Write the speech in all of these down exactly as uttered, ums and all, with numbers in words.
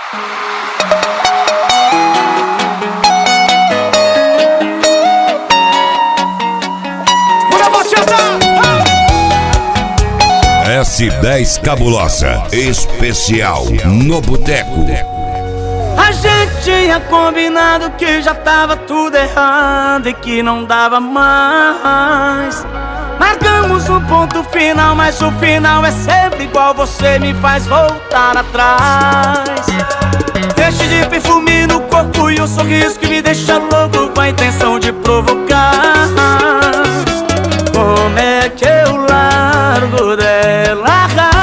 S dez Cabulosa, especial no Boteco. A gente tinha combinado que já tava tudo errado e que não dava mais. Marcamos um ponto final, mas o final é sempre igual, você me faz voltar atrás. Deixe de perfume no corpo e um sorriso que me deixa louco com a intenção de provocar. Como é que eu largo dela?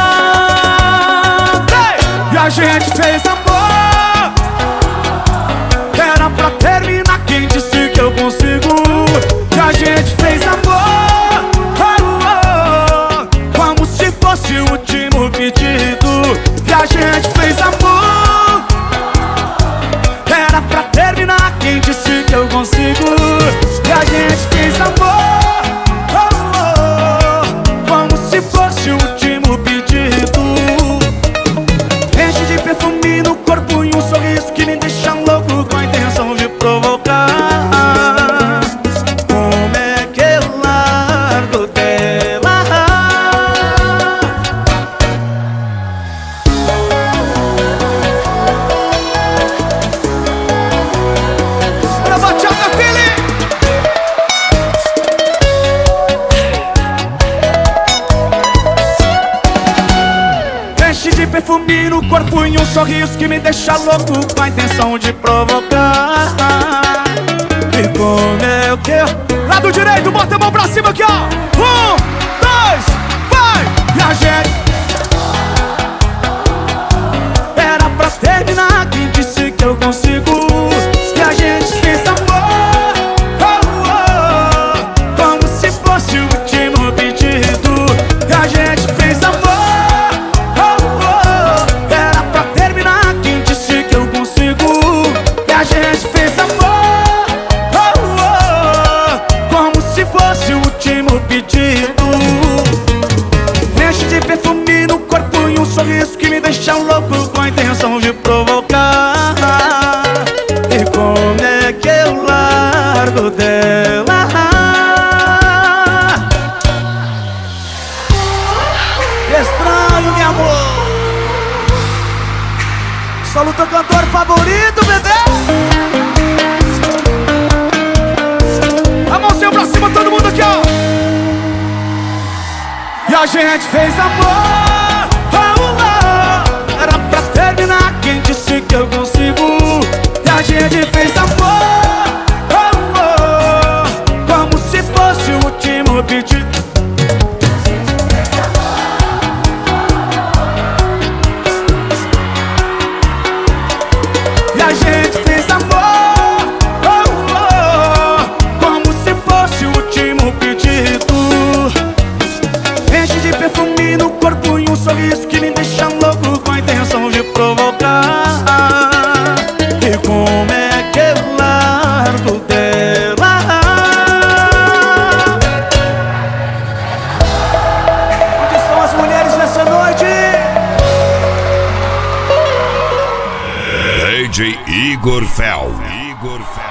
E a gente fez amor, era pra terminar, quem disse que eu consigo? E a gente fez amor, oh, oh, como se fosse o último pedido. E a gente fez amor, era pra terminar, quem disse que eu consigo? E a gente fez amor, oh, oh, como se fosse o último pedido. Enche de perfume no corpo e um sorriso que me deixa louco com a intenção de provocar. Como é que eu largo dela? Bora, bachata, filho! Enche de perfume no corpo e um sorriso que me deixa louco com a intenção de provocar. E como é o que? Lado direito, bota a mão pra cima aqui, ó. Um, dois, vai! E a gente era pra terminar, quem disse que eu consigo? E a gente fez amor, oh, oh, como se fosse o último pedido. E a gente fez amor, a gente fez amor, oh, oh, como se fosse o último pedido. Enche de perfume no corpo e um sorriso que me deixa louco com a intenção de provocar. E como é que eu largo dela? Estranho, meu amor. Solo teu cantor favorito, bebê. A mãozinha pra cima, todo mundo aqui, ó. E a gente fez amor, oh, oh, era pra terminar, quem disse que eu consigo? E a gente fez amor, oh, oh, como se fosse o último pedido. E a gente fez amor, oh, oh, como se fosse o último pedido. Enche de perfume no corpo e um sorriso que me deixa louco com a intenção de provocar. E como é que eu largo dela? Onde estão as mulheres nessa noite? D J Igor Fel. Igor Fel.